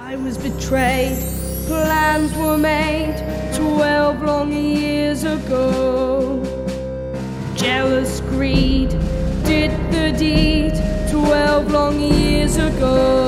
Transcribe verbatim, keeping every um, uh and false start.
I was betrayed, plans were made twelve long years ago. Jealous greed did the deed twelve long years ago.